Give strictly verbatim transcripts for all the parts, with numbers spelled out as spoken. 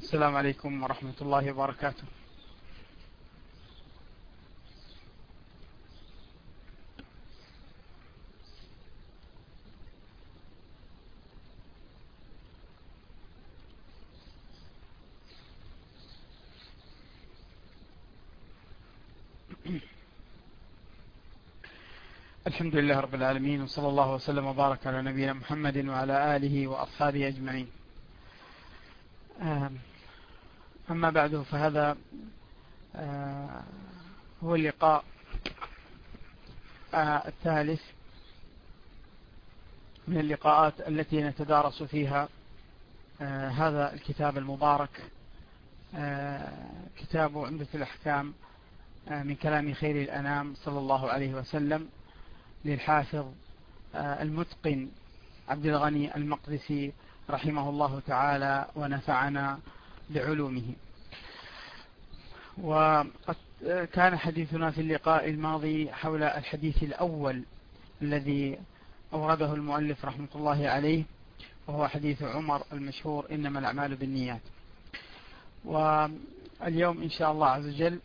السلام عليكم ورحمة الله وبركاته. الحمد لله رب العالمين، وصلى الله وسلم وبارك على نبينا محمد وعلى آله وأصحابه أجمعين. أما بعد، فهذا هو اللقاء الثالث من اللقاءات التي نتدارس فيها هذا الكتاب المبارك، كتاب عمدة الأحكام من كلام خير الأنام صلى الله عليه وسلم للحافظ المتقن عبد الغني المقدسي رحمه الله تعالى ونفعنا بعلومه. وقد كان حديثنا في اللقاء الماضي حول الحديث الأول الذي أورده المؤلف رحمة الله عليه، وهو حديث عمر المشهور إنما الأعمال بالنيات. واليوم إن شاء الله عز وجل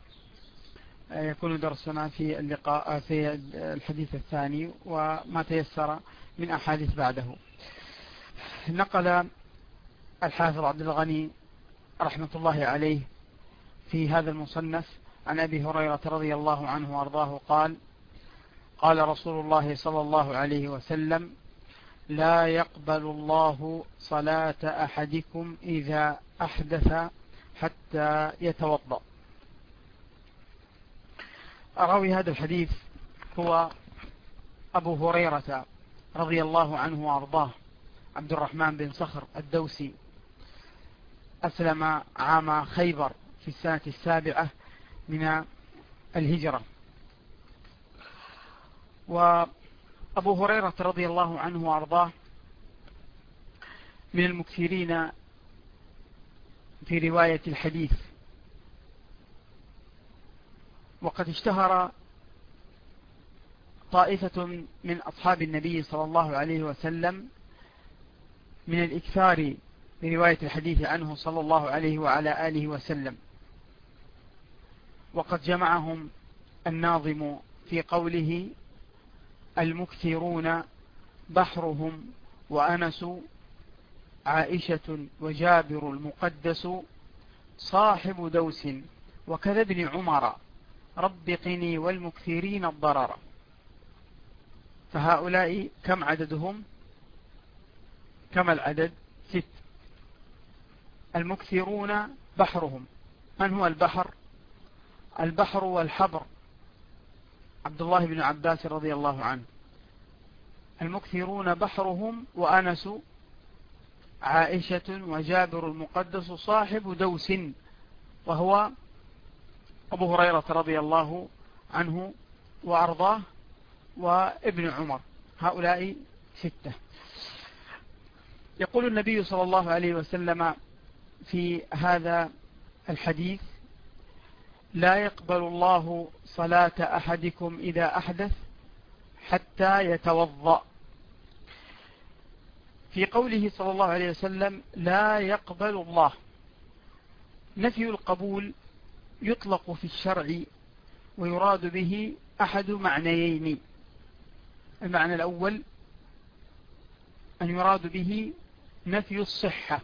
يكون درسنا في اللقاء في الحديث الثاني وما تيسر من أحاديث بعده. نقل الحافظ عبد الغني رحمة الله عليه في هذا المصنف عن أبي هريرة رضي الله عنه وارضاه قال: قال رسول الله صلى الله عليه وسلم: لا يقبل الله صلاة أحدكم إذا أحدث حتى يتوضأ. راوي هذا الحديث هو أبو هريرة رضي الله عنه وارضاه، عبد الرحمن بن صخر الدوسي، أسلم عام خيبر في السنة السابعة من الهجرة. وأبو هريرة رضي الله عنه وارضاه من المكثرين في رواية الحديث، وقد اشتهر طائفة من أصحاب النبي صلى الله عليه وسلم من الإكثار برواية الحديث عنه صلى الله عليه وعلى آله وسلم، وقد جمعهم الناظم في قوله: المكثرون بحرهم وأنس عائشة وجابر المقدس صاحب دوس وكذا ابن عمر رب قني والمكثرين الضرر. فهؤلاء كم عددهم؟ كم العدد؟ ست. المكثرون بحرهم. من هو البحر؟ البحر والحبر عبد الله بن عباس رضي الله عنه. المكثرون بحرهم وأنس عائشة وجابر المقدس صاحب دوس، وهو أبو هريرة رضي الله عنه وأرضاه وابن عمر. هؤلاء ستة. يقول النبي صلى الله عليه وسلم في هذا الحديث: لا يقبل الله صلاة أحدكم إذا أحدث حتى يتوضأ. في قوله صلى الله عليه وسلم لا يقبل الله، نفي القبول يطلق في الشرع ويراد به أحد معنيين. المعنى الأول أن يراد به نفي الصحة،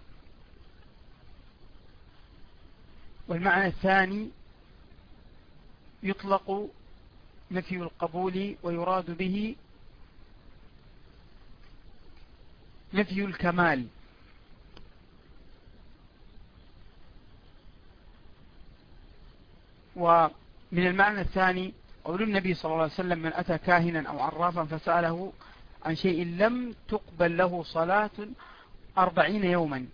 والمعنى الثاني يطلق نفي القبول ويراد به نفي الكمال. ومن المعنى الثاني قول النبي صلى الله عليه وسلم: من أتى كاهنا أو عرافا فسأله عن شيء لم تقبل له صلاة أربعين يوما.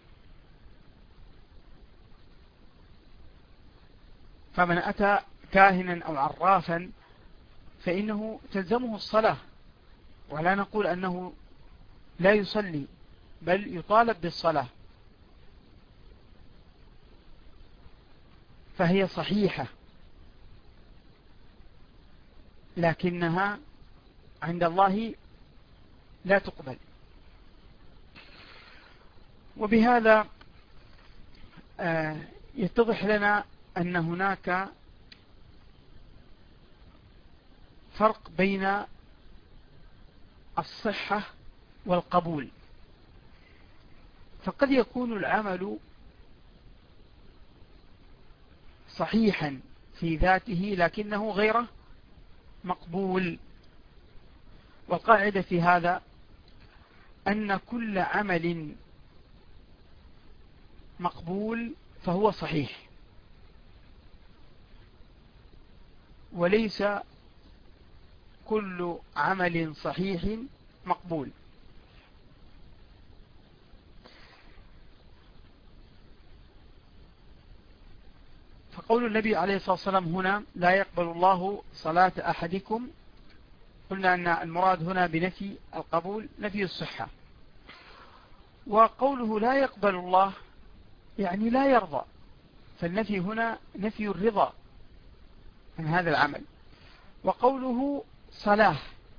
فمن أتى كاهنا أو عرافا فإنه تلزمه الصلاة، ولا نقول أنه لا يصلي، بل يطالب بالصلاة، فهي صحيحة، لكنها عند الله لا تقبل. وبهذا يتضح لنا أن هناك فرق بين الصحة والقبول. فقد يكون العمل صحيحا في ذاته لكنه غير مقبول. والقاعدة في هذا أن كل عمل مقبول فهو صحيح، وليس كل عمل صحيح مقبول. فقول النبي عليه الصلاة والسلام هنا لا يقبل الله صلاة أحدكم، قلنا أن المراد هنا بنفي القبول نفي الصحة. وقوله لا يقبل الله يعني لا يرضى، فالنفي هنا نفي الرضا عن هذا العمل. وقوله صلاة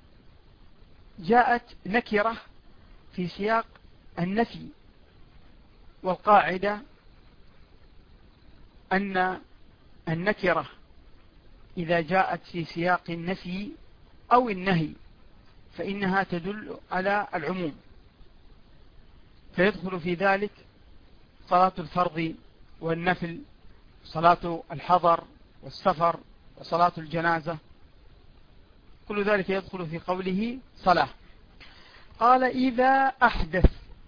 جاءت نكرة في سياق النفي، والقاعدة أن النكرة إذا جاءت في سياق النفي أو النهي فإنها تدل على العموم، فيدخل في ذلك صلاة الفرض والنفل، صلاة الحضر والسفر وصلاة الجنازة، كل ذلك يدخل في قوله صلاة. قال إذا أحدث.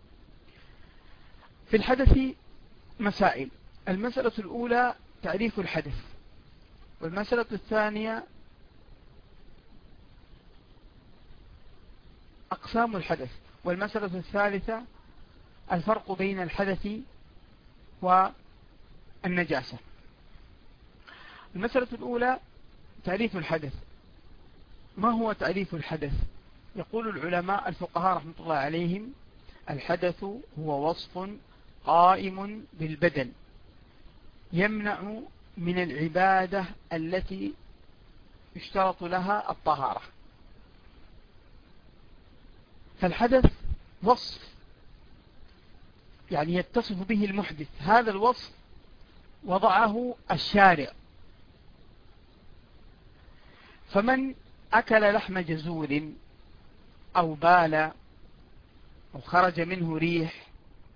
في الحدث مسائل. المسألة الأولى تعريف الحدث، والمسألة الثانية أقسام الحدث، والمسألة الثالثة الفرق بين الحدث والنجاسة. المسألة الأولى تعريف الحدث. ما هو تعريف الحدث؟ يقول العلماء الفقهاء رحمة الله عليهم: الحدث هو وصف قائم بالبدن يمنع من العبادة التي يشترط لها الطهارة. فالحدث وصف يعني يتصف به المحدث، هذا الوصف وضعه الشارع. فمن أكل لحم جزور أو بال أو خرج منه ريح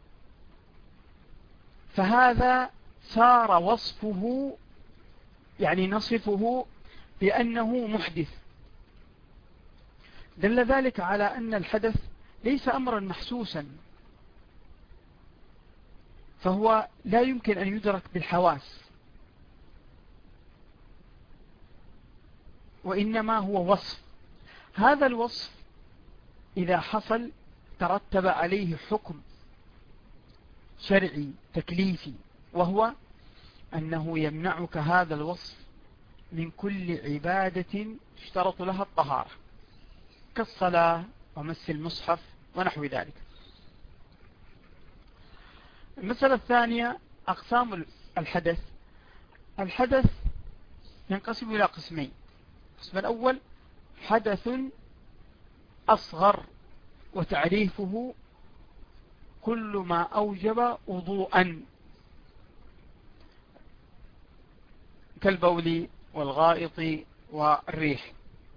فهذا صار وصفه يعني نصفه بأنه محدث. دل ذلك على أن الحدث ليس أمرا محسوسا، فهو لا يمكن أن يدرك بالحواس، وإنما هو وصف. هذا الوصف إذا حصل ترتب عليه حكم شرعي تكليفي، وهو أنه يمنعك هذا الوصف من كل عبادة اشترط لها الطهارة كالصلاة ومس المصحف ونحو ذلك. المسألة الثانية أقسام الحدث. الحدث ينقسم إلى قسمين: القسم الأول حدث أصغر، وتعريفه كل ما أوجب وضوءا كالبول والغائط والريح.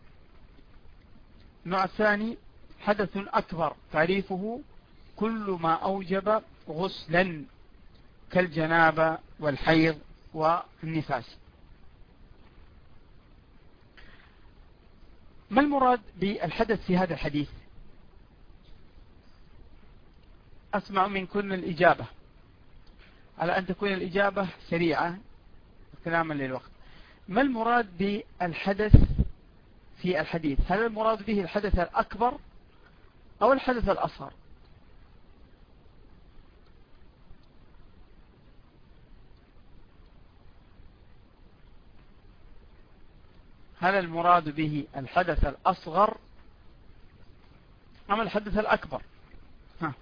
النوع الثاني حدث أكبر، تعريفه كل ما أوجب غسلا كالجنابة والحيض والنفاس. ما المراد بالحدث في هذا الحديث؟ أسمع منكم الإجابة، على أن تكون الإجابة سريعة كلاما للوقت. ما المراد بالحدث في الحديث؟ هل المراد به الحدث الأكبر أو الحدث الأصغر؟ هل المراد به الحدث الأصغر أم الحدث الأكبر؟ ها.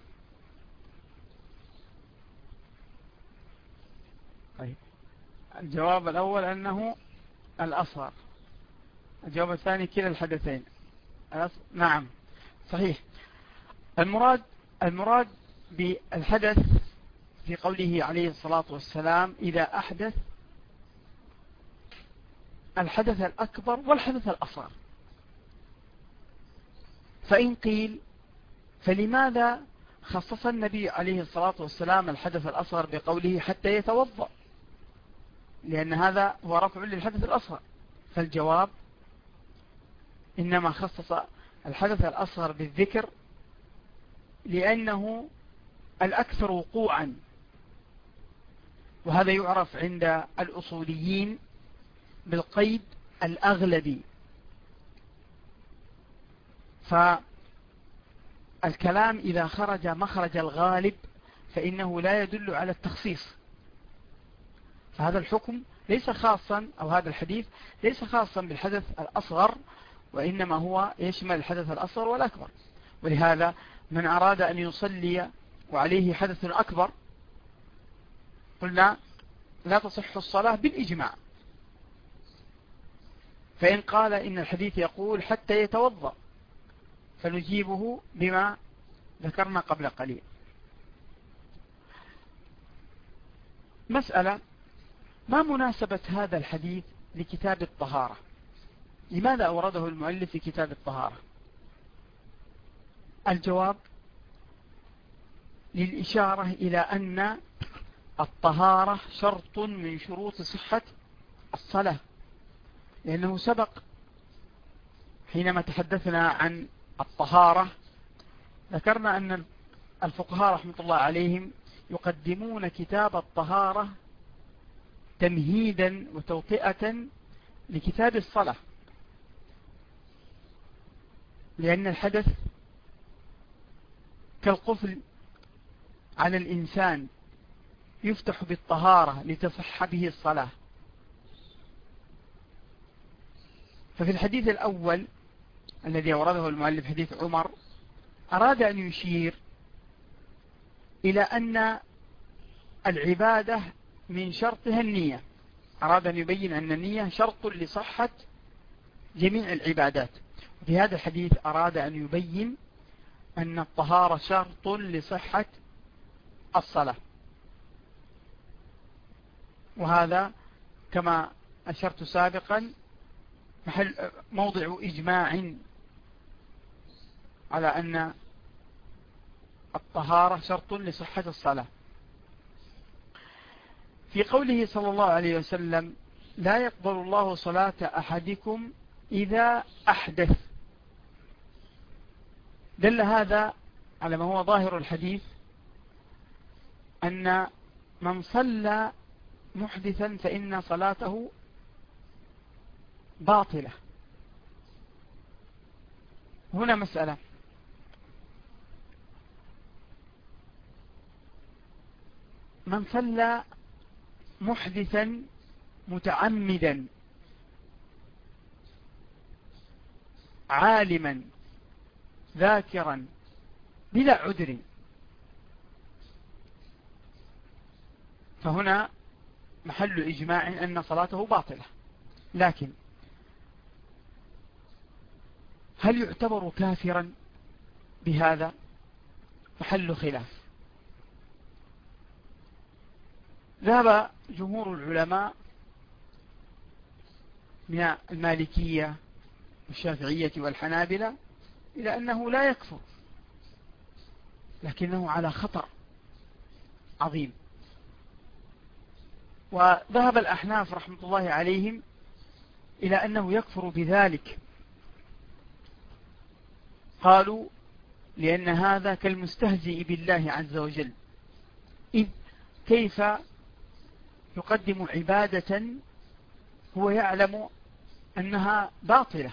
طيب، الجواب الأول أنه الأصغر، الجواب الثاني كلا الحدثين. نعم صحيح. المراد المراد بالحدث في قوله عليه الصلاة والسلام إذا أحدث الحدث الأكبر والحدث الأصغر. فإن قيل فلماذا خصص النبي عليه الصلاة والسلام الحدث الأصغر بقوله حتى يتوضأ؟ لأن هذا هو رفع للحدث الأصغر. فالجواب إنما خصص الحدث الأصغر بالذكر لأنه الأكثر وقوعا، وهذا يعرف عند الأصوليين بالقيد الأغلبي. فالكلام إذا خرج مخرج الغالب فإنه لا يدل على التخصيص. فهذا الحكم ليس خاصا، أو هذا الحديث ليس خاصا بالحدث الأصغر، وإنما هو يشمل الحدث الأصغر والأكبر. ولهذا من أراد أن يصلي وعليه حدث أكبر قلنا لا تصح الصلاة بالإجماع. فإن قال إن الحديث يقول حتى يتوضأ فنجيبه بما ذكرنا قبل قليل. مسألة: ما مناسبة هذا الحديث لكتاب الطهارة؟ لماذا أورده المؤلف في كتاب الطهارة؟ الجواب: للإشارة إلى أن الطهارة شرط من شروط صحة الصلاة، لأنه سبق حينما تحدثنا عن الطهارة ذكرنا أن الفقهاء رحمة الله عليهم يقدمون كتاب الطهارة تمهيدا وتوطئة لكتاب الصلاة، لأن الحدث كالقفل على الإنسان يفتح بالطهارة لتصح به الصلاة. ففي الحديث الأول الذي أورده المؤلف حديث عمر أراد أن يشير إلى أن العبادة من شرطها النية، أراد أن يبين أن النية شرط لصحة جميع العبادات. وفي هذا الحديث أراد أن يبين أن الطهارة شرط لصحة الصلاة، وهذا كما أشرت سابقا محل موضع إجماع على أن الطهارة شرط لصحة الصلاة. في قوله صلى الله عليه وسلم لا يقبل الله صلاة أحدكم إذا أحدث، دل هذا على ما هو ظاهر الحديث أن من صلى محدثا فإن صلاته باطلة. هنا مسألة: من صلى محدثا متعمدا عالما ذاكرا بلا عذر فهنا محل إجماع أن صلاته باطلة. لكن هل يعتبر كافرا بهذا؟ محل خلاف. ذهب جمهور العلماء من المالكية والشافعية والحنابلة إلى أنه لا يكفر، لكنه على خطر عظيم. وذهب الأحناف رحمة الله عليهم إلى أنه يكفر بذلك، قالوا لأن هذا كالمستهزئ بالله عز وجل، إذ كيف يقدم عبادة هو يعلم أنها باطلة.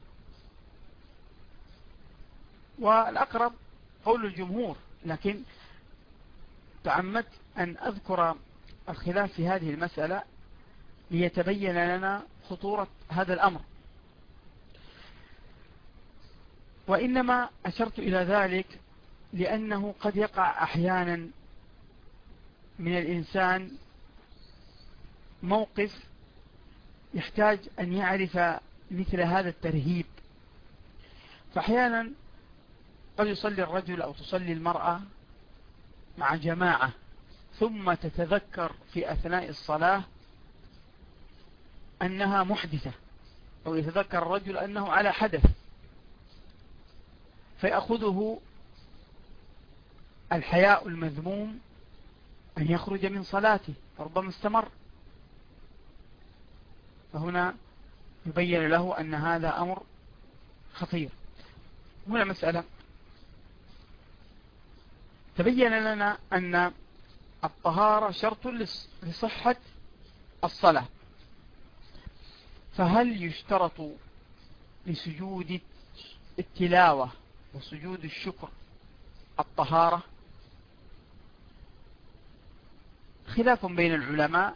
والأقرب قول الجمهور، لكن تعمدت أن أذكر الخلاف في هذه المسألة ليتبين لنا خطورة هذا الأمر. وإنما أشرت إلى ذلك لأنه قد يقع أحيانا من الإنسان موقف يحتاج أن يعرف مثل هذا الترهيب. فأحيانا قد يصلي الرجل أو تصلي المرأة مع جماعة ثم تتذكر في أثناء الصلاة أنها محدثة، أو يتذكر الرجل أنه على حدث، فيأخذه الحياء المذموم أن يخرج من صلاته، فربما استمر. فهنا يبين له أن هذا أمر خطير. هنا مسألة: تبين لنا أن الطهارة شرط لصحة الصلاة، فهل يشترط لسجود التلاوة وسجود الشكر الطهارة؟ خلاف بين العلماء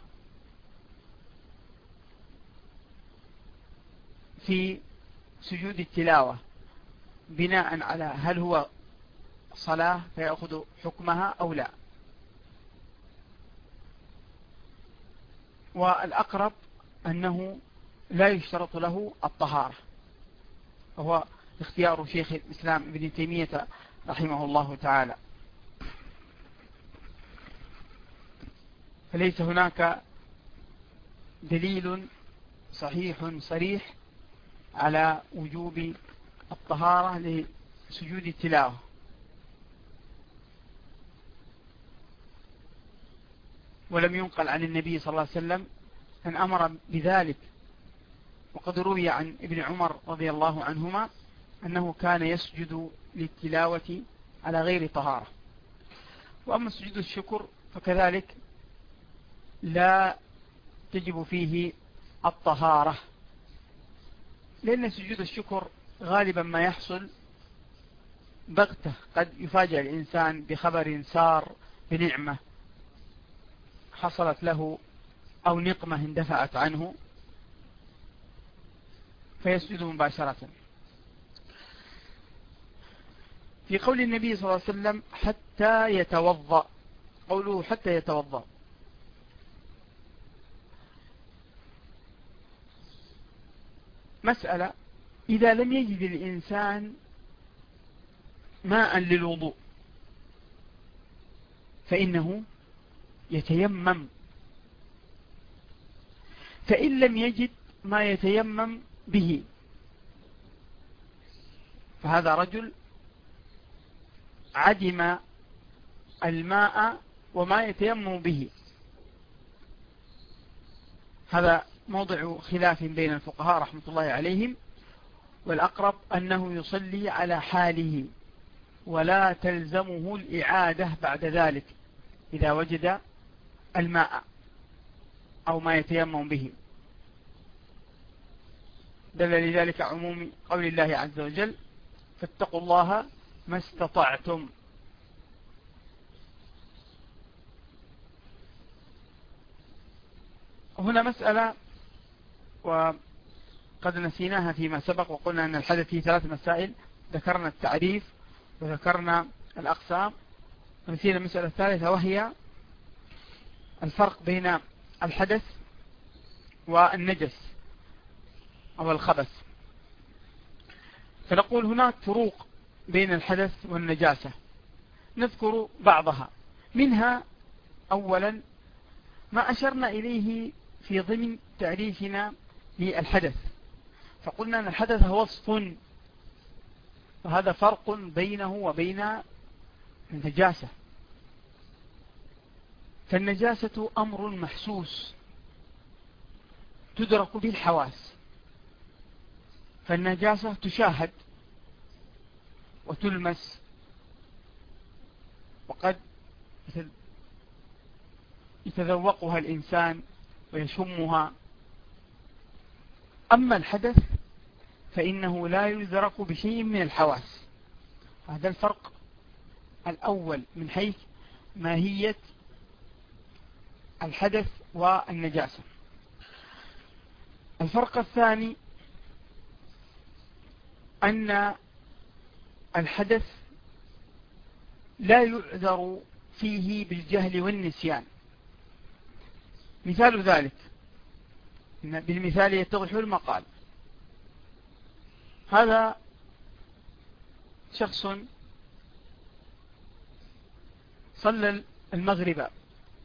في سجود التلاوة بناء على هل هو صلاة فيأخذ حكمها أو لا. والأقرب أنه لا يشترط له الطهارة، وهو اختيار شيخ الإسلام ابن تيمية رحمه الله تعالى. فليس هناك دليل صحيح صريح على وجوب الطهارة لسجود التلاوة. ولم ينقل عن النبي صلى الله عليه وسلم أن أمر بذلك. وقد روي عن ابن عمر رضي الله عنهما أنه كان يسجد للتلاوة على غير طهارة. وأما سجود الشكر فكذلك لا تجب فيه الطهارة، لأن سجود الشكر غالبا ما يحصل بغتة، قد يفاجأ الإنسان بخبر سار بنعمة حصلت له أو نقمة اندفعت عنه فيسجد مباشرة. في قول النبي صلى الله عليه وسلم حتى يتوضأ، قوله حتى يتوضأ، مسألة: إذا لم يجد الإنسان ماء للوضوء فإنه يتيمم، فإن لم يجد ما يتيمم به فهذا رجل عدم الماء وما يتيمم به. هذا موضع خلاف بين الفقهاء رحمة الله عليهم، والأقرب أنه يصلي على حاله ولا تلزمه الإعادة بعد ذلك إذا وجد الماء أو ما يتيمم به. دل لذلك عموم قول الله عز وجل: فاتقوا الله ما استطعتم. هنا مسألة وقد نسيناها فيما سبق، وقلنا أن الحدث فيه ثلاث مسائل، ذكرنا التعريف وذكرنا الأقسام، ونسينا المسألة الثالثة وهي الفرق بين الحدث والنجس أو الخبث. فنقول هناك فروق بين الحدث والنجاسة، نذكر بعضها. منها أولا ما أشرنا إليه في ضمن تعريفنا للحدث، فقلنا أن الحدث هو وصف، وهذا فرق بينه وبين النجاسة. فالنجاسة أمر محسوس تدرك بالحواس، فالنجاسة تشاهد وتلمس وقد يتذوقها الإنسان ويشمها. أما الحدث فإنه لا يدرك بشيء من الحواس. هذا الفرق الأول من حيث ماهية الحدث والنجاسة. الفرق الثاني أن الحدث لا يعذر فيه بالجهل والنسيان. مثال ذلك بالمثال يتضح المقال. هذا شخص صلى المغرب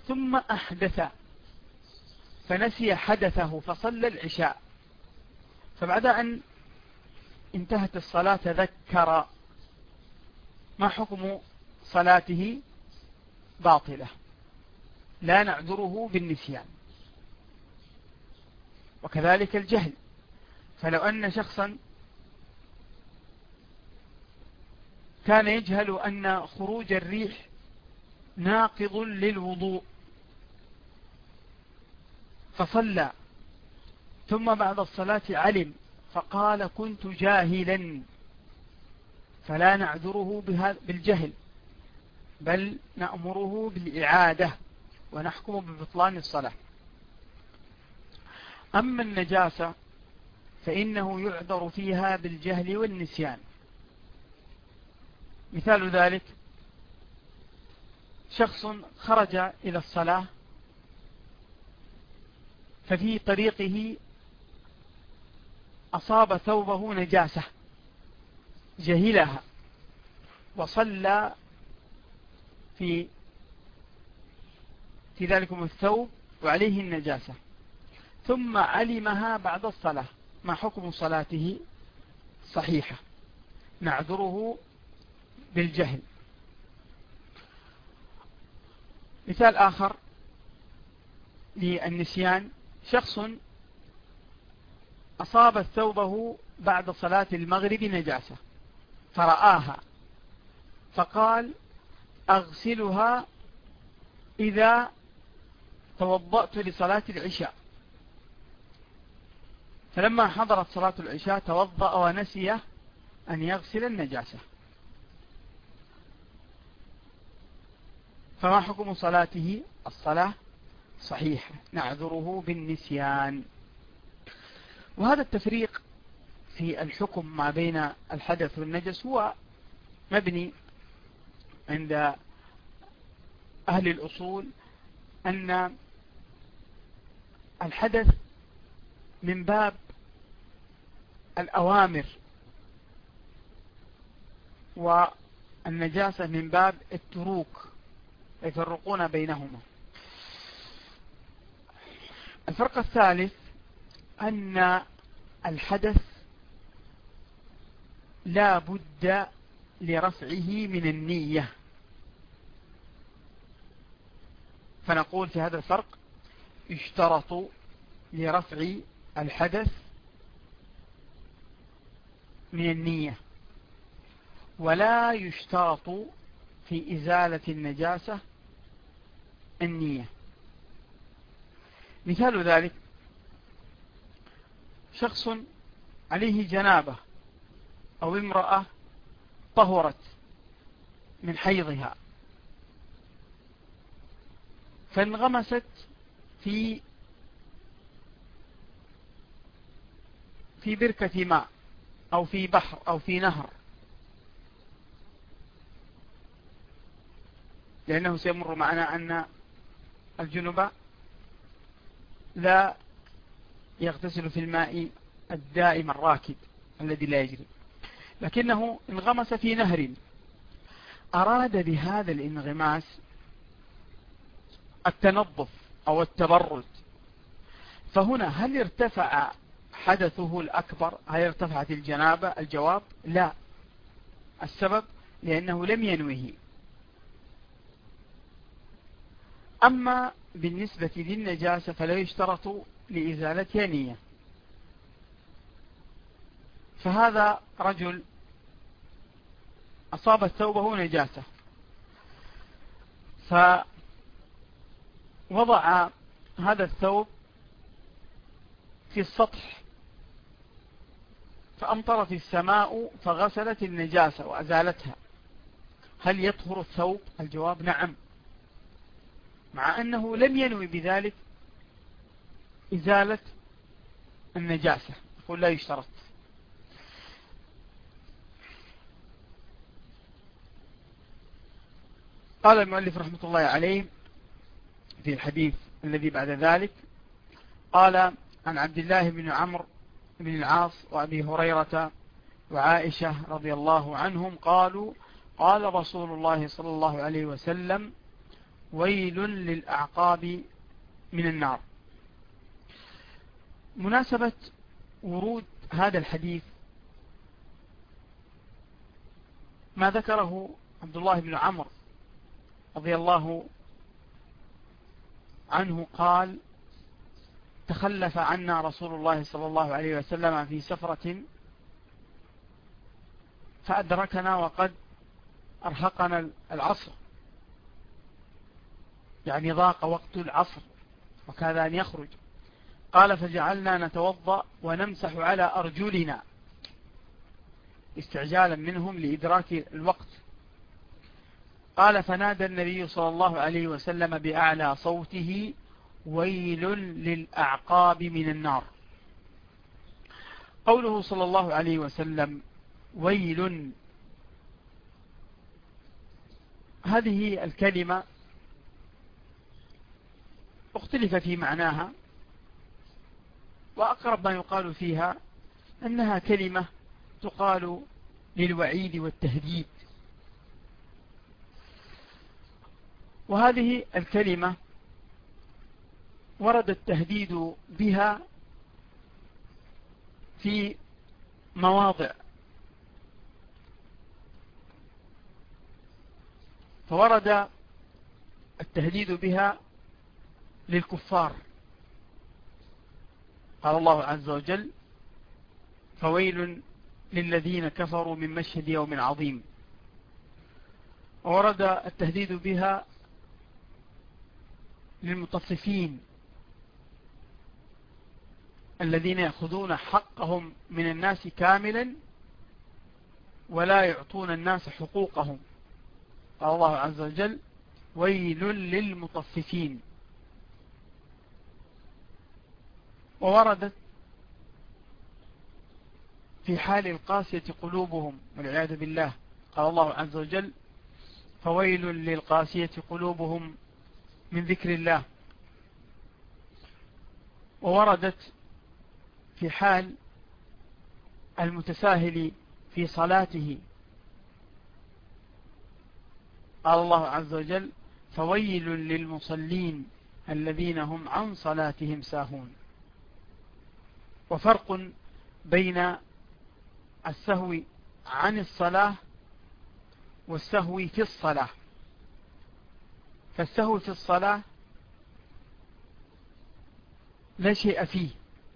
ثم أحدث فنسي حدثه فصلى العشاء، فبعد أن انتهت الصلاة تذكر، ما حكم صلاته؟ باطلة، لا نعذره بالنسيان. وكذلك الجهل، فلو أن شخصا كان يجهل أن خروج الريح ناقض للوضوء فصلى، ثم بعد الصلاة علم فقال كنت جاهلا، فلا نعذره بالجهل، بل نأمره بالإعادة ونحكم ببطلان الصلاة. أما النجاسة فإنه يعذر فيها بالجهل والنسيان. مثال ذلك شخص خرج إلى الصلاة ففي طريقه أصاب ثوبه نجاسة جهلها وصلى في في ذلكم الثوب وعليه النجاسة، ثم علمها بعد الصلاة، ما حكم صلاته؟ صحيحة، نعذره بالجهل. مثال آخر للنسيان، شخص أصاب ثوبه بعد صلاة المغرب نجاسة فرآها فقال أغسلها إذا توضأت لصلاة العشاء، فلما حضرت صلاة العشاء توضأ ونسي أن يغسل النجاسة، فما حكم صلاته؟ الصلاة صحيحة، نعذره بالنسيان. وهذا التفريق في الحكم ما بين الحدث والنجس هو مبني عند أهل الأصول أن الحدث من باب الأوامر والنجاسة من باب التروك، يفرقون بينهما. الفرق الثالث أن الحدث لا بد لرفعه من النية، فنقول في هذا الفرق يشترط لرفع الحدث من النية، ولا يشترط في إزالة النجاسة النية. مثال ذلك شخص عليه جنابة أو امرأة طهرت من حيضها فانغمست في في بركة ماء أو في بحر أو في نهر، لأنه سيمر معنا أن الجنب لا يغتسل في الماء الدائم الراكد الذي لا يجري، لكنه انغمس في نهر، أراد بهذا الانغماس التنظف أو التبرد، فهنا هل ارتفع حدثه الأكبر؟ هل ارتفعت الجنابة؟ الجواب لا. السبب لأنه لم ينوه. أما بالنسبة للنجاسة فلا يشترط لإزالتها نية. فهذا رجل أصابت ثوبه نجاسة فوضع هذا الثوب في السطح فأمطرت السماء فغسلت النجاسة وأزالتها، هل يطهر الثوب؟ الجواب نعم، مع أنه لم ينوي بذلك إزالة النجاسة، يقول لا يشترط. قال المؤلف رحمة الله عليه في الحديث الذي بعد ذلك، قال عن عبد الله بن عمرو بن العاص وأبي هريرة وعائشة رضي الله عنهم قالوا قال رسول الله صلى الله عليه وسلم ويل للأعقاب من النار. مناسبة ورود هذا الحديث ما ذكره عبد الله بن عمرو رضي الله عنه قال: تخلف عنا رسول الله صلى الله عليه وسلم في سفرة فأدركنا وقد أرهقنا العصر، يعني ضاق وقت العصر وكاد أن يخرج. قال: فجعلنا نتوضأ ونمسح على أرجلنا استعجالا منهم لإدراك الوقت. قال: فنادى النبي صلى الله عليه وسلم بأعلى صوته: ويل للأعقاب من النار. قوله صلى الله عليه وسلم ويل، هذه الكلمة اختلف في معناها، وأقرب ما يقال فيها أنها كلمة تقال للوعيد والتهديد. وهذه الكلمة ورد التهديد بها في مواضع، فورد التهديد بها للكفار، قال الله عز وجل: فويل للذين كفروا من مشهد يوم عظيم. وورد التهديد بها للمطففين الذين يأخذون حقهم من الناس كاملا ولا يعطون الناس حقوقهم، قال الله عز وجل: ويل للمطففين. ووردت في حال القاسية قلوبهم والعياذ بالله، قال الله عز وجل: فويل للقاسية قلوبهم من ذكر الله. ووردت في حال المتساهل في صلاته، قال الله عز وجل: فويل للمصلين الذين هم عن صلاتهم ساهون. وفرق بين السهو عن الصلاة والسهو في الصلاة. فالسهو في الصلاة لا شيء فيه،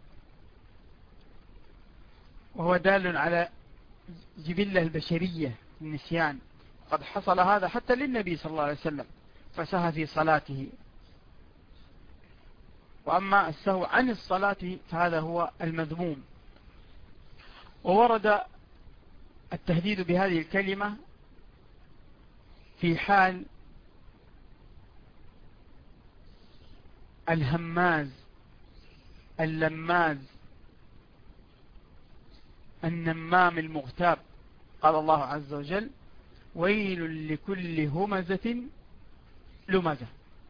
وهو دال على جبلة البشرية النسيان، قد حصل هذا حتى للنبي صلى الله عليه وسلم فسهى في صلاته. وأما السهو عن الصلاة فهذا هو المذموم. وورد التهديد بهذه الكلمة في حال الهماز اللماز النمام المغتاب، قال الله عز وجل: ويل لكل همزة لمزة.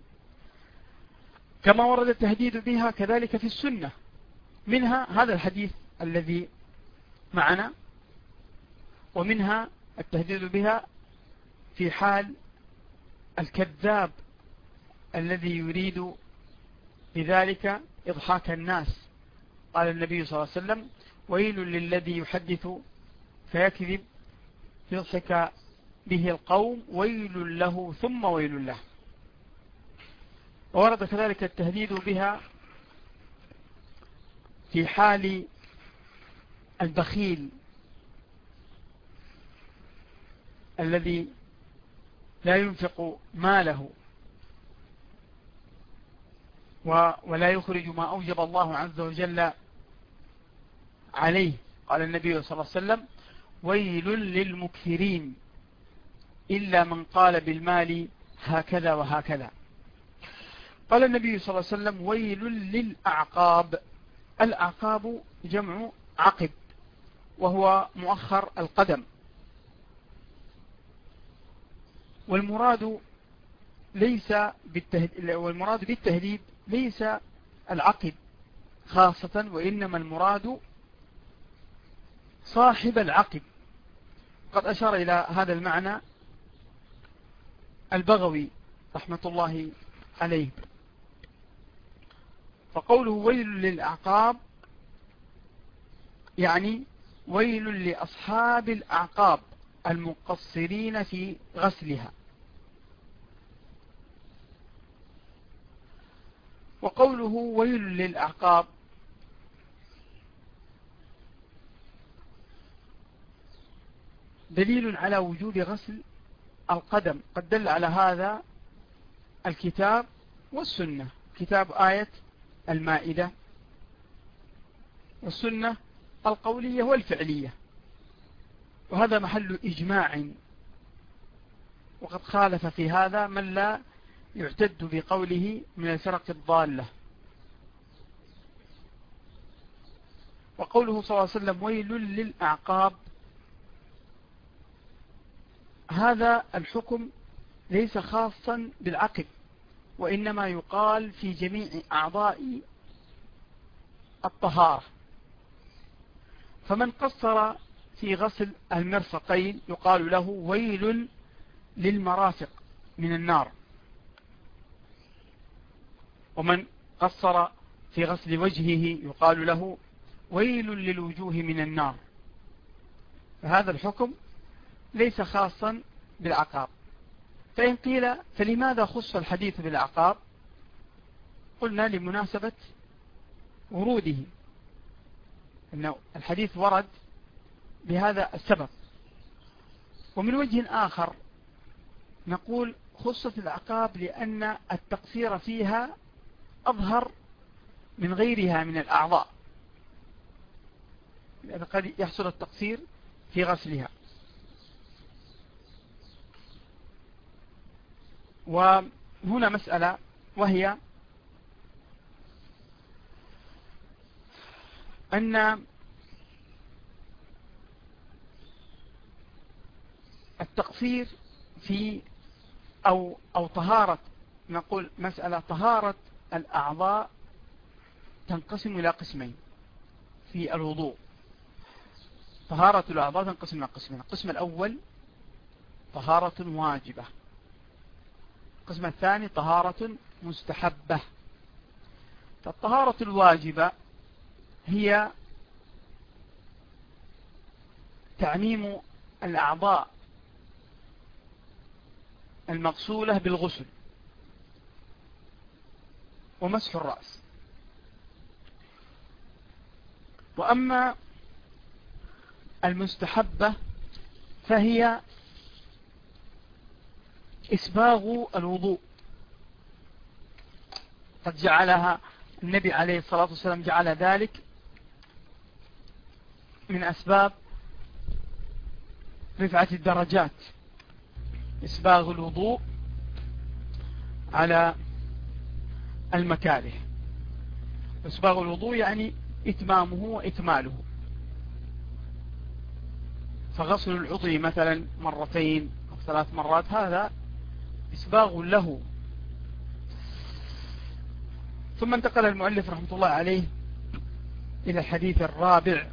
كما ورد التهديد بها كذلك في السنة، منها هذا الحديث الذي معنا، ومنها التهديد بها في حال الكذاب الذي يريد بذلك إضحاك الناس، قال النبي صلى الله عليه وسلم: ويل للذي يحدث فيكذب يضحك به القوم، ويل له ثم ويل له. وورد كذلك التهديد بها في حال البخيل الذي لا ينفق ماله ولا يخرج ما أوجب الله عز وجل عليه، قال النبي صلى الله عليه وسلم: ويل للمكثرين إلا من قال بالمال هكذا وهكذا. قال النبي صلى الله عليه وسلم: ويل للأعقاب. الأعقاب جمع عقب، وهو مؤخر القدم. والمراد ليس بالتهديد والمراد بالتهديد ليس العقب خاصة، وإنما المراد صاحب العقب. قد أشار إلى هذا المعنى البغوي رحمة الله عليه. فقوله ويل للأعقاب يعني ويل لأصحاب الأعقاب المقصرين في غسلها. وقوله ويل للأعقاب دليل على وجوب غسل القدم، قد دل على هذا الكتاب والسنة، كتاب آية المائدة، والسنة القولية والفعلية، وهذا محل إجماع، وقد خالف في هذا من لا يعتد بقوله من الفرق الضالة. وقوله صلى الله عليه وسلم ويل للأعقاب، هذا الحكم ليس خاصا بالعقب، وإنما يقال في جميع أعضاء الطهارة. فمن قصر في غسل المرفقين يقال له ويل للمرافق من النار، ومن قصر في غسل وجهه يقال له ويل للوجوه من النار. فهذا الحكم ليس خاصا بالعقاب. فإن قيل فلماذا خص الحديث بالعقاب؟ قلنا لمناسبة وروده، أن الحديث ورد بهذا السبب. ومن وجه آخر نقول خصت الأعقاب لأن التقصير فيها أظهر من غيرها من الأعضاء، لأن قد يحصل التقصير في غسلها. وهنا مسألة، وهي أن التقصير في أو أو طهارة، نقول مسألة طهارة الأعضاء تنقسم إلى قسمين في الوضوء. طهارة الأعضاء تنقسم إلى قسمين: القسم الأول طهارة واجبة، القسم الثاني طهارة مستحبة. فالطهارة الواجبة هي تعميم الأعضاء المغسولة بالغسل ومسح الرأس. وأما المستحبة فهي إسباغ الوضوء، قد جعلها النبي عليه الصلاة والسلام، جعل ذلك من أسباب رفعة الدرجات، إسباغ الوضوء على المكاره. إسباغ الوضوء يعني إتمامه وإكماله. فغسل العضو مثلا مرتين أو ثلاث مرات هذا إسباغ له. ثم انتقل المؤلف رحمة الله عليه إلى الحديث الرابع،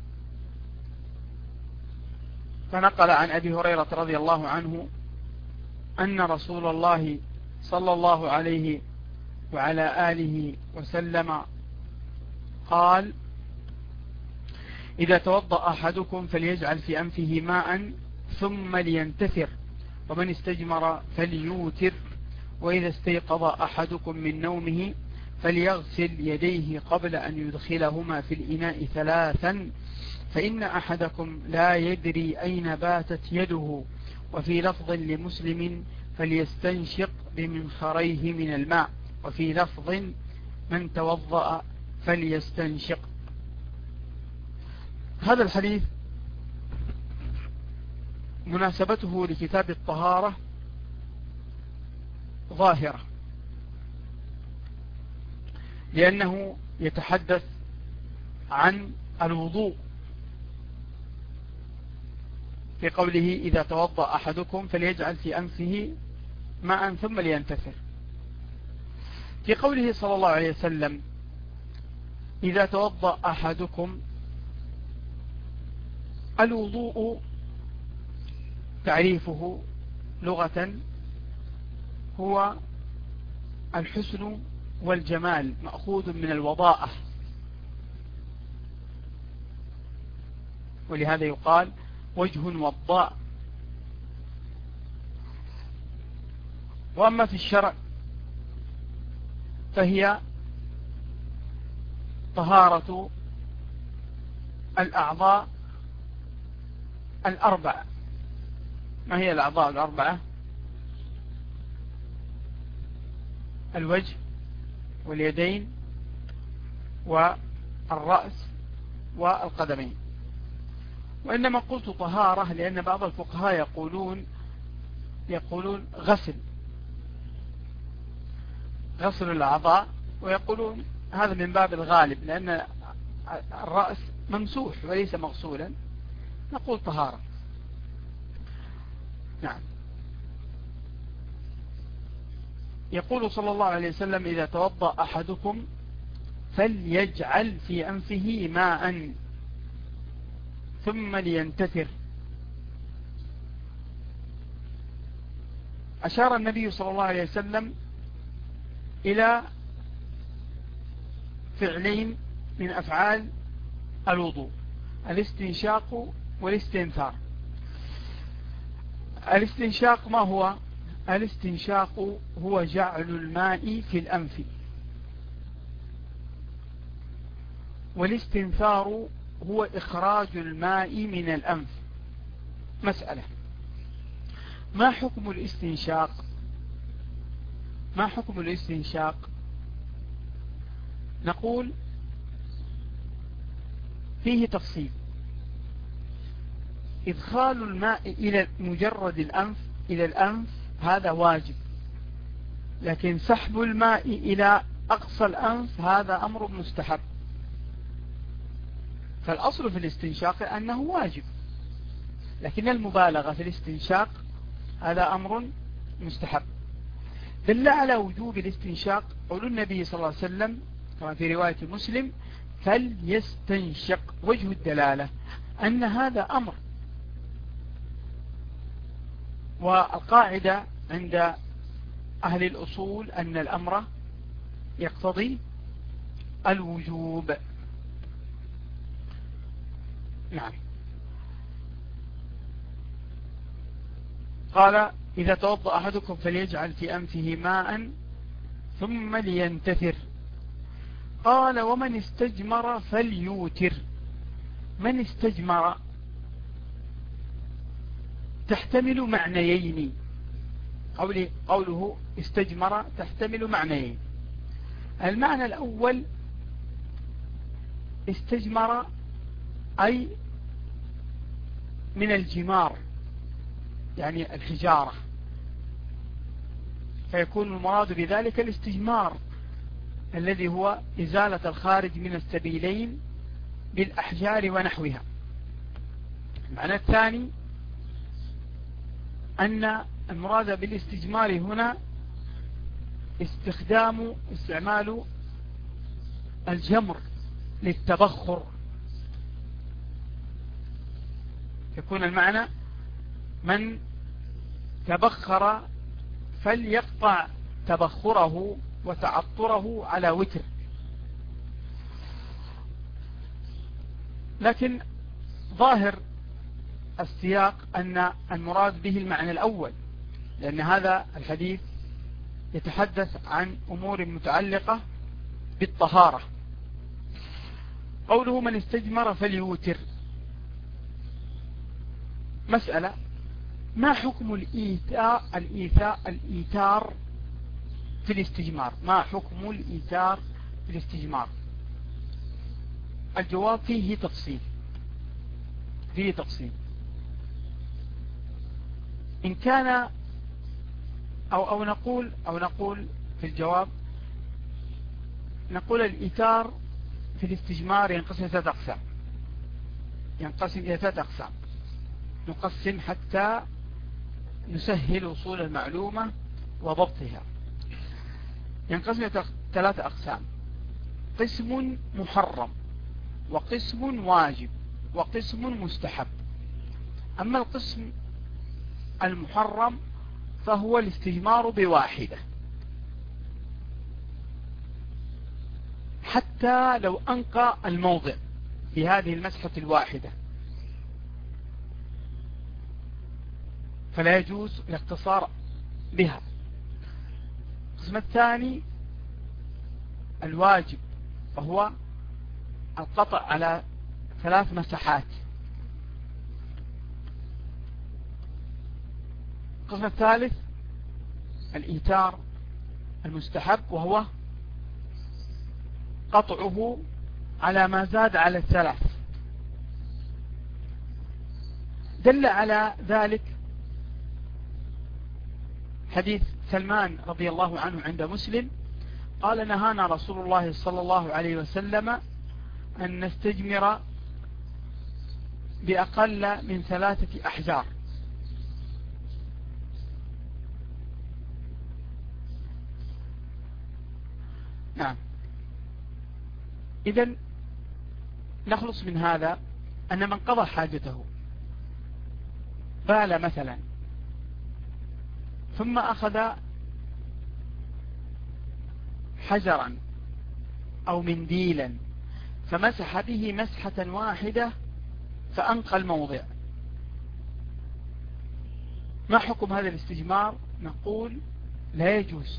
فنقل عن أبي هريرة رضي الله عنه أن رسول الله صلى الله عليه وعلى آله وسلم قال: إذا توضأ أحدكم فليجعل في أنفه ماء ثم لينتثر، ومن استجمر فليوتر، وإذا استيقظ أحدكم من نومه فليغسل يديه قبل أن يدخلهما في الإناء ثلاثا، فإن أحدكم لا يدري أين باتت يده. وفي لفظ لمسلم فليستنشق بمنخريه من الماء. وفي لفظ من توضأ فليستنشق. هذا الحديث مناسبته لكتاب الطهارة ظاهرة، لأنه يتحدث عن الوضوء في قوله: إذا توضأ أحدكم فليجعل في أنفه ماء ثم لينتثر. في قوله صلى الله عليه وسلم: إذا توضأ أحدكم، الوضوء تعريفه لغة هو الحسن والجمال، مأخوذ من الوضاءة، ولهذا يقال وجه وضاء. وأما في الشرع فهي طهارة الأعضاء الأربعة. ما هي الأعضاء الأربعة؟ الوجه واليدين والرأس والقدمين. وإنما قلت طهارة لأن بعض الفقهاء يقولون يقولون غسل غسل الأعضاء، ويقولون هذا من باب الغالب لأن الرأس ممسوح وليس مغسولا، نقول طهارة. نعم. يقول صلى الله عليه وسلم إذا توضأ أحدكم فليجعل في أنفه ماء ثم لينتثر. أشار النبي صلى الله عليه وسلم إلى فعلين من أفعال الوضوء: الاستنشاق والاستنثار. الاستنشاق ما هو؟ الاستنشاق هو جعل الماء في الأنف، والاستنثار هو إخراج الماء من الأنف. مسألة: ما حكم الاستنشاق؟ ما حكم الاستنشاق؟ نقول فيه تفصيل. إدخال الماء إلى مجرد الأنف إلى الأنف هذا واجب، لكن سحب الماء إلى أقصى الأنف هذا أمر مستحب. فالأصل في الاستنشاق أنه واجب، لكن المبالغة في الاستنشاق هذا أمر مستحب. دل على وجوب الاستنشاق قول النبي صلى الله عليه وسلم كما في رواية مسلم: فليستنشق. وجه الدلالة أن هذا أمر، والقاعدة عند أهل الأصول أن الأمر يقتضي الوجوب. نعم. قال: إذا توضأ أحدكم فليجعل في أنفه ماء ثم لينتثر. قال: ومن استجمر فليوتر. من استجمر تحتمل معنيين. قوله استجمر تحتمل معنيين. المعنى الأول: استجمر أي من الجمار، يعني الحجارة، فيكون المراد بذلك الاستجمار الذي هو إزالة الخارج من السبيلين بالأحجار ونحوها. المعنى الثاني أن المراد بالاستجمار هنا استخدام استعمال الجمر للتبخر، يكون المعنى من تبخر فليقطع تبخره وتعطره على وتر. لكن ظاهر السياق أن المراد به المعنى الأول، لأن هذا الحديث يتحدث عن أمور متعلقة بالطهارة. قوله من استجمر فليوتر. مسألة: ما حكم الإيتاء الإيتاء الإيتار في الاستجمار؟ ما حكم الإيتار في الاستجمار؟ الجواب فيه تفصيل فيه تفصيل إن كان أو أو نقول أو نقول في الجواب نقول الإيتار في الاستجمار ينقسم إلى ثلاث أقسام. ينقسم إلى ثلاث أقسام. نقسم حتى نسهل وصول المعلومة وضبطها. ينقسم إلى ثلاث أقسام: قسم محرم، وقسم واجب، وقسم مستحب. أما القسم المحرم فهو الاستجمار بواحدة، حتى لو أنقى الموضع في هذه المسحة الواحدة فلا يجوز الاقتصار بها. القسم الثاني الواجب، فهو القطع على ثلاث مسحات. القسم الثالث الإيتار المستحب، وهو قطعه على ما زاد على الثلاث. دل على ذلك حديث سلمان رضي الله عنه عند مسلم قال: نهانا رسول الله صلى الله عليه وسلم أن نستجمر بأقل من ثلاثة أحجار. نعم. إذن نخلص من هذا أن من قضى حاجته بال مثلا ثم أخذ حجرا أو منديلا فمسح به مسحة واحدة فأنقى الموضع، ما حكم هذا الاستجمار؟ نقول لا يجوز.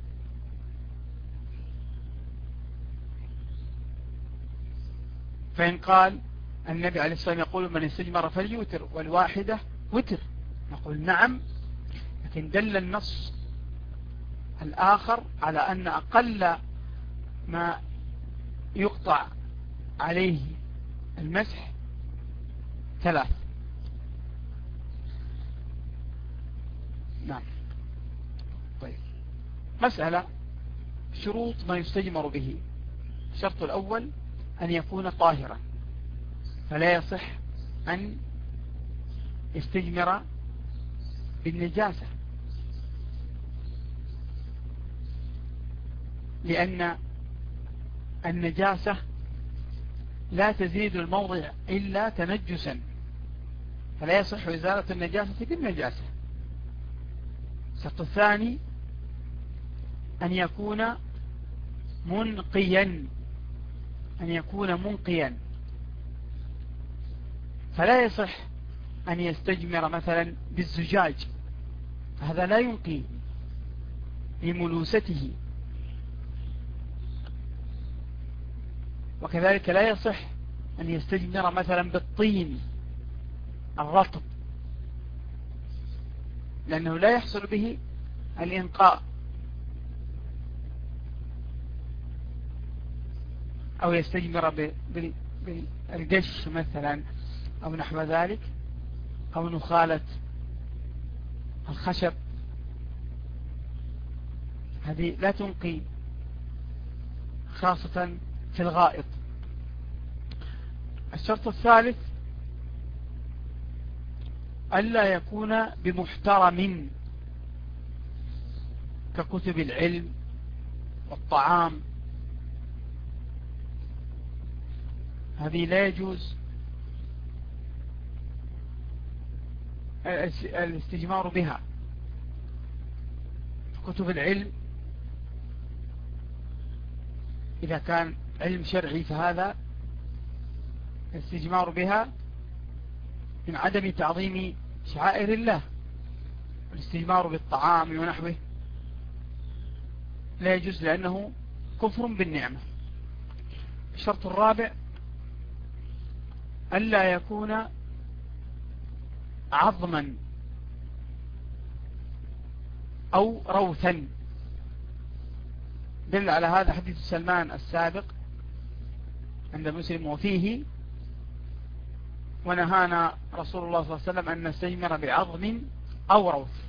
فإن قال النبي عليه الصلاة والسلام يقول: من استجمر فليوتر والواحدة وتر، نقول نعم، لكن دل النص الآخر على أن أقل ما يقطع عليه المسح ثلاث. نعم. طيب، مسألة شروط ما يستجمر به. الشرط الأول أن يكون طاهرا، فلا يصح أن يستجمر بالنجاسة، لأن النجاسة لا تزيد الموضع إلا تنجسا، فلا يصح إزالة النجاسة بالنجاسة. الشرط الثاني أن يكون منقيا، أن يكون منقيا، فلا يصح أن يستجمر مثلا بالزجاج، هذا لا ينقي لملوسته. وكذلك لا يصح أن يستجمر مثلا بالطين الرطب، لأنه لا يحصل به الإنقاء. أو يستجمر بالقش مثلا أو نحو ذلك، أو نخالة الخشب، هذه لا تنقي، خاصة في الغائط. الشرط الثالث ألا يكون بمحترم ككتب العلم والطعام، هذه لا يجوز الاستجمار بها. كتب العلم إذا كان علم شرعي فهذا الاستجمار بها من عدم تعظيم شعائر الله. الاستجمار بالطعام ونحوه لا يجوز لأنه كفر بالنعمة. الشرط الرابع ألا يكون عظما أو روثا، دل على هذا حديث سلمان السابق عند مسلم وفيه: ونهانا رسول الله صلى الله عليه وسلم أن نستجمر بعظم أو روث.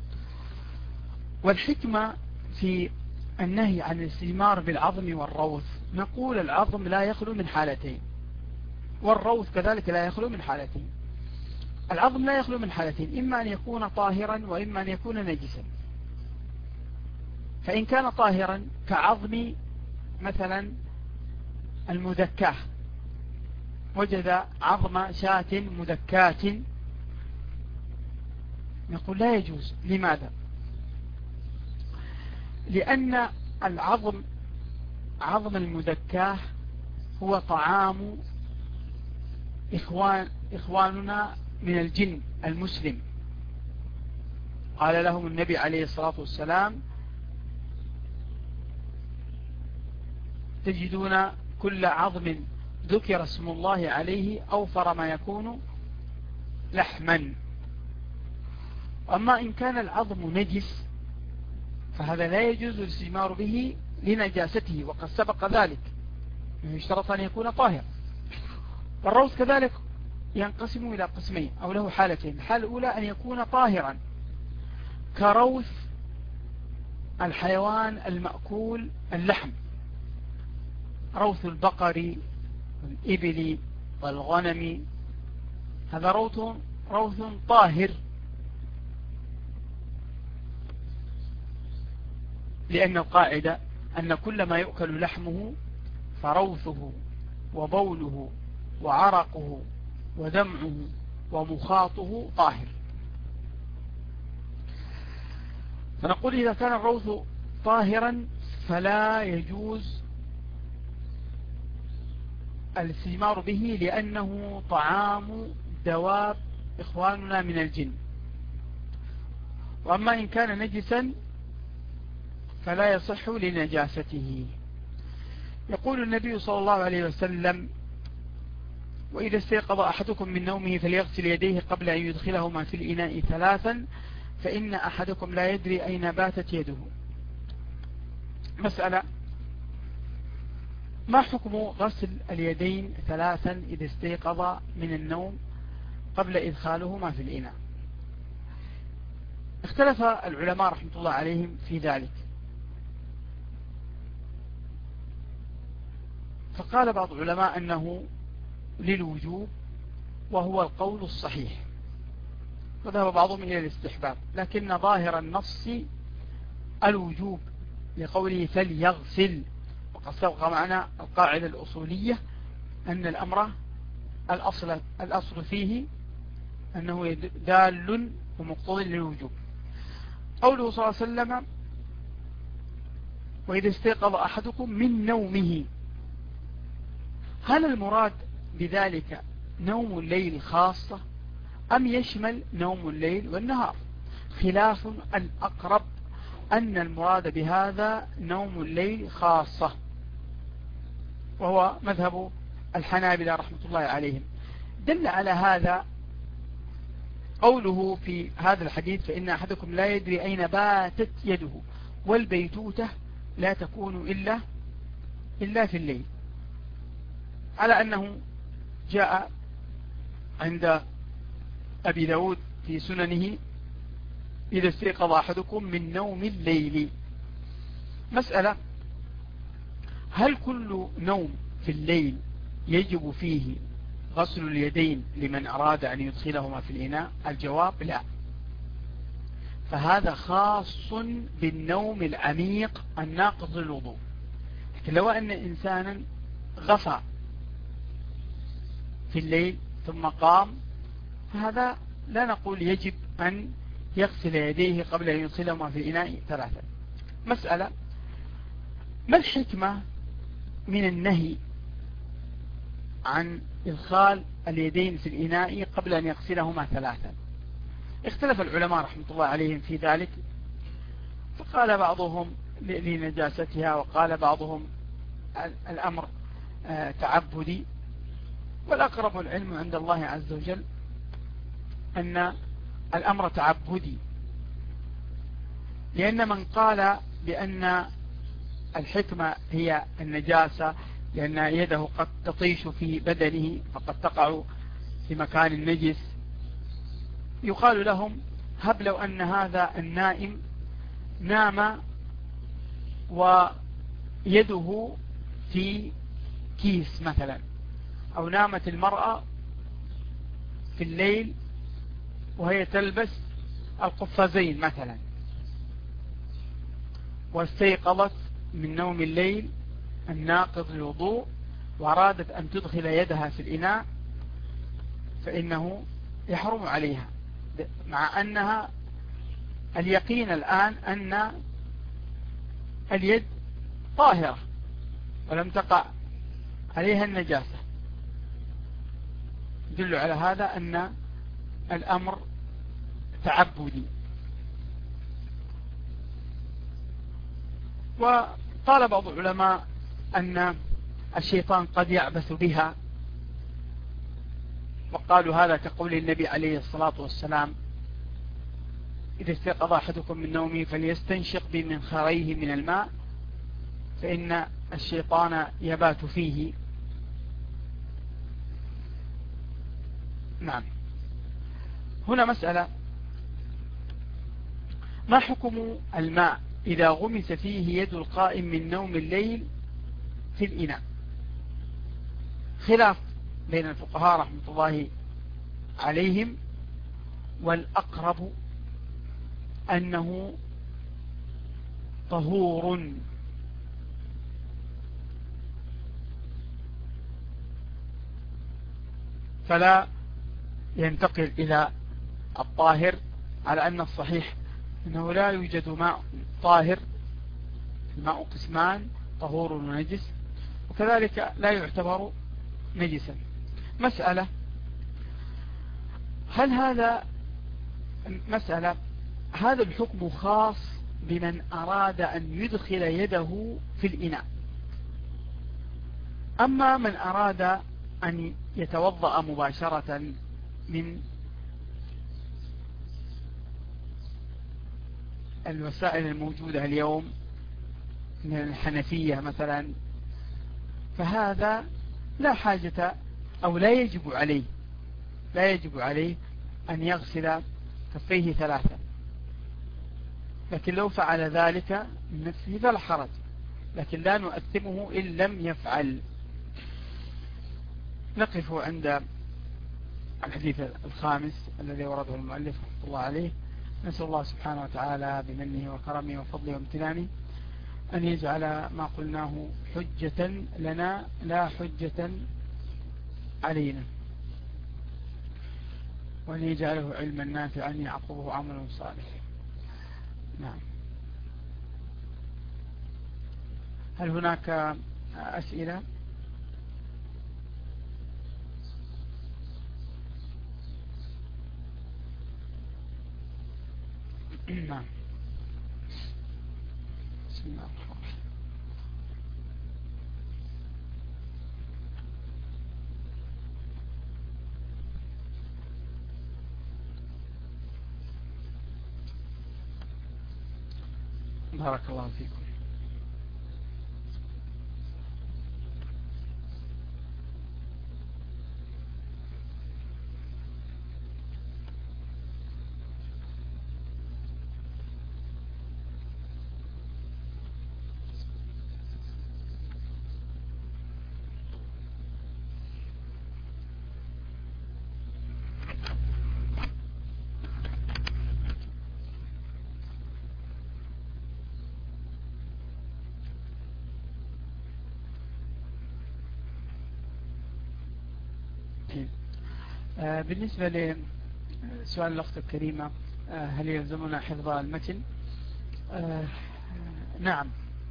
والحكمة في النهي عن الاستجمار بالعظم والروث، نقول العظم لا يخلو من حالتين، والروث كذلك لا يخلو من حالتين. العظم لا يخلو من حالتين، إما أن يكون طاهرا وإما أن يكون نجسا. فإن كان طاهرا كعظم مثلا المذكاة، وجد عظم شاة مذكاة، نقول لا يجوز. لماذا؟ لأن العظم عظم المذكاه هو طعام إخوان إخواننا من الجن المسلم. قال لهم النبي عليه الصلاة والسلام: تجدون كل عظم ذكر اسم الله عليه أوفر ما يكون لحما. أما إن كان العظم نجس فهذا لا يجوز الاستجمار به لنجاسته، وقد سبق ذلك يشترط أن يكون طاهر. والروث كذلك ينقسم إلى قسمين أو له حالتين. الحالة الأولى أن يكون طاهرا كروث الحيوان المأكول اللحم، روث البقر والإبل والغنم، هذا روث روث طاهر، لأن القاعدة أن كل ما يؤكل لحمه فروثه وبوله وعرقه ودمعه ومخاطه طاهر. فنقول إذا كان الروث طاهرا فلا يجوز الاستجمار به، لأنه طعام دواب إخواننا من الجن. وأما إن كان نجسا فلا يصح لنجاسته. يقول النبي صلى الله عليه وسلم: وإذا استيقظ أحدكم من نومه فليغسل يديه قبل أن يدخلهما في الإناء ثلاثا فإن أحدكم لا يدري أين باتت يده. مسألة: ما حكم غسل اليدين ثلاثا إذا استيقظ من النوم قبل إدخالهما في الإناء؟ اختلف العلماء رحمة الله عليهم في ذلك، فقال بعض العلماء أنه للوجوب وهو القول الصحيح، وذهب بعضهم إلى الاستحباب، لكن ظاهر النص الوجوب لقوله فليغسل. وقد سبق معنا القاعدة الأصولية أن الأمر الأصل, الأصل فيه أنه دال ومقتضي للوجوب. قوله صلى الله عليه وسلم: وإذا استيقظ أحدكم من نومه، هل المراد بذلك نوم الليل خاصة أم يشمل نوم الليل والنهار؟ خلاف الأقرب أن المراد بهذا نوم الليل خاصة، وهو مذهب الحنابلة رحمة الله عليهم. دل على هذا قوله في هذا الحديث: فإن أحدكم لا يدري أين باتت يده، والبيتوتة لا تكون إلا إلا في الليل، على أنه جاء عند أبي داود في سننه: إذا استيقظ أحدكم من نوم الليل. مسألة: هل كل نوم في الليل يجب فيه غسل اليدين لمن أراد أن يدخلهما في الإناء؟ الجواب: لا، فهذا خاص بالنوم العميق الناقض للوضوء. لكن لو أن إنسانا غفى في الليل ثم قام، فهذا لا نقول يجب أن يغسل يديه قبل أن يدخلهما في الإناء ثلاثة. مسألة: ما الحكمة من النهي عن إدخال اليدين في الإناء قبل أن يغسلهما ثلاثا؟ اختلف العلماء رحمة الله عليهم في ذلك، فقال بعضهم لنجاستها، وقال بعضهم الأمر تعبدي، والأقرب العلم عند الله عز وجل أن الأمر تعبدي، لأن من قال بأن الحكمة هي النجاسة لأن يده قد تطيش في بدنه فقد تقع في مكان النجس، يقال لهم: هب لو أن هذا النائم نام ويده في كيس مثلا، أو نامت المرأة في الليل وهي تلبس القفازين مثلا، واستيقظت من نوم الليل الناقض للوضوء وأرادت أن تدخل يدها في الإناء، فإنه يحرم عليها، مع أنها اليقين الآن أن اليد طاهرة ولم تقع عليها النجاسة، يدل على هذا أن الأمر تعبدي. وقال بعض العلماء أن الشيطان قد يعبث بها، وقالوا هذا كقول النبي عليه الصلاة والسلام: إذا استيقظ أحدكم من نومه فليستنشق بمنخريه من الماء فإن الشيطان يبات فيه. نعم. هنا مسألة: ما حكم الماء إذا غمس فيه يد القائم من نوم الليل في الإناء؟ خلاف بين الفقهاء رحمة الله عليهم، والأقرب أنه طهور، فلا ينتقل إلى الطاهر، على أن الصحيح أنه لا يوجد ماء طاهر، الماء قسمان: طهور ونجس، وكذلك لا يعتبر نجسا. مسألة: هل هذا مسألة هذا الحكم خاص بمن أراد أن يدخل يده في الإناء، أما من أراد أن يتوضأ مباشرة من الوسائل الموجودة اليوم من الحنفية مثلا، فهذا لا حاجة أو لا يجب عليه لا يجب عليه أن يغسل كفيه ثلاثا، لكن لو فعل ذلك من نفسه فلا حرج، لكن لا نؤثمه إن لم يفعل. نقف عند الحديث الخامس الذي ورده المؤلف رحمه الله عليه. نسأل الله سبحانه وتعالى بمنه وكرمه وفضله وامتنانه أن يجعل ما قلناه حجة لنا لا حجة علينا، وأن يجعله علما نافعا يعقبه عمل صالح. نعم. هل هناك أسئلة؟ نعم. بسم الله الرحمن الرحيم. بارك الله فيكم. بالنسبة لسؤال الأخت الكريمة: هل يلزمنا حفظ المتن؟ نعم،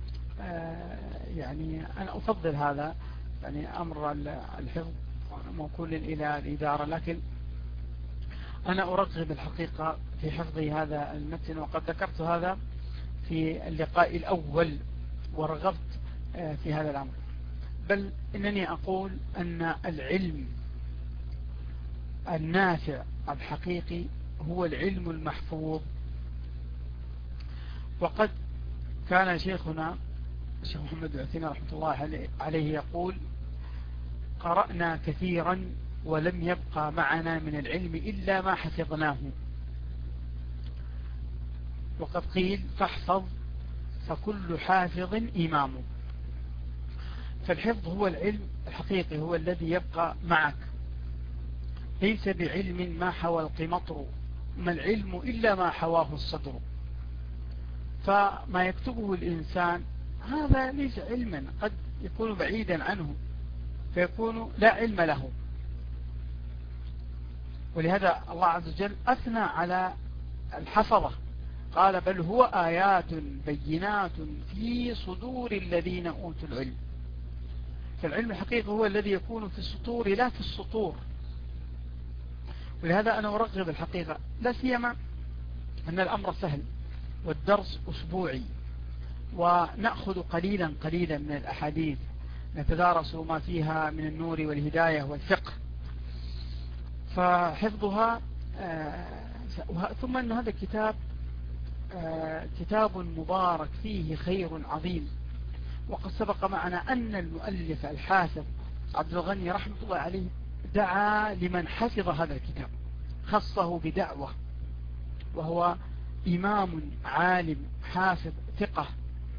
يعني أنا أفضل هذا، يعني أمر الحفظ موكول إلى الإدارة، لكن أنا أرغب الحقيقة في حفظ هذا المتن، وقد ذكرت هذا في اللقاء الأول ورغبت في هذا الأمر، بل إنني أقول أن العلم النافع الحقيقي هو العلم المحفوظ. وقد كان شيخنا الشيخ محمد العثيمين رحمة الله عليه يقول: قرأنا كثيرا ولم يبقى معنا من العلم إلا ما حفظناه. وقد قيل: فاحفظ فكل حافظ إمام. فالحفظ هو العلم الحقيقي، هو الذي يبقى معك، ليس بعلم ما حوى القمطر، ما العلم إلا ما حواه الصدر. فما يكتبه الإنسان هذا ليس علما، قد يكون بعيدا عنه فيكون لا علم له. ولهذا الله عز وجل أثنى على الحفظة، قال بل هو آيات بينات في صدور الذين أوتوا العلم. فالعلم الحقيقي هو الذي يكون في السطور لا في السطور. ولهذا أنا أرغب الحقيقة، لا سيما أن الأمر سهل والدرس أسبوعي، ونأخذ قليلا قليلا من الأحاديث، نتدارس ما فيها من النور والهداية والفقه، فحفظها آه ثم أن هذا الكتاب آه كتاب مبارك فيه خير عظيم. وقد سبق معنا أن المؤلف الحافظ عبد الغني رحمة الله عليه دعا لمن حفظ هذا الكتاب، خصه بدعوة، وهو إمام عالم حافظ ثقة،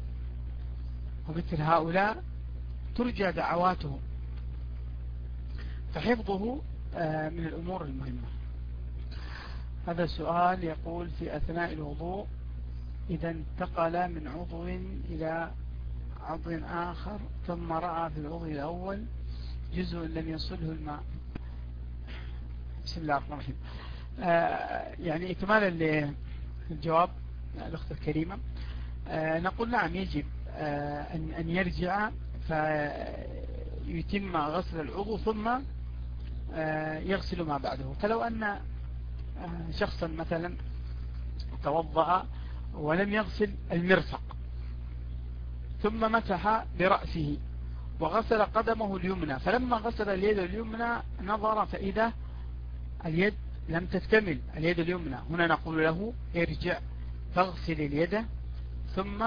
ومثل هؤلاء ترجى دعواتهم، فحفظه من الأمور المهمة. هذا السؤال يقول: في أثناء الوضوء إذا انتقل من عضو إلى عضو آخر ثم رأى في العضو الأول جزء لم يصله الماء. بسم الله الرحمن الرحيم. آه يعني إكمالا للجواب الأخت الكريمة، آه نقول نعم يجب آه أن, أن يرجع فيتم غسل العضو ثم آه يغسل ما بعده. فلو أن آه شخصا مثلا توضأ ولم يغسل المرفق ثم مسح برأسه وغسل قدمه اليمنى، فلما غسل اليد اليمنى نظر فإذا اليد لم تكتمل اليد اليمنى، هنا نقول له ارجع فاغسل اليد ثم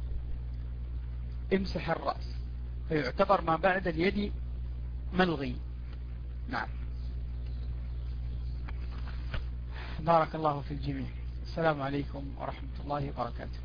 امسح الرأس، فيعتبر ما بعد اليد ملغي. نعم. بارك الله في الجميع. السلام عليكم ورحمة الله وبركاته.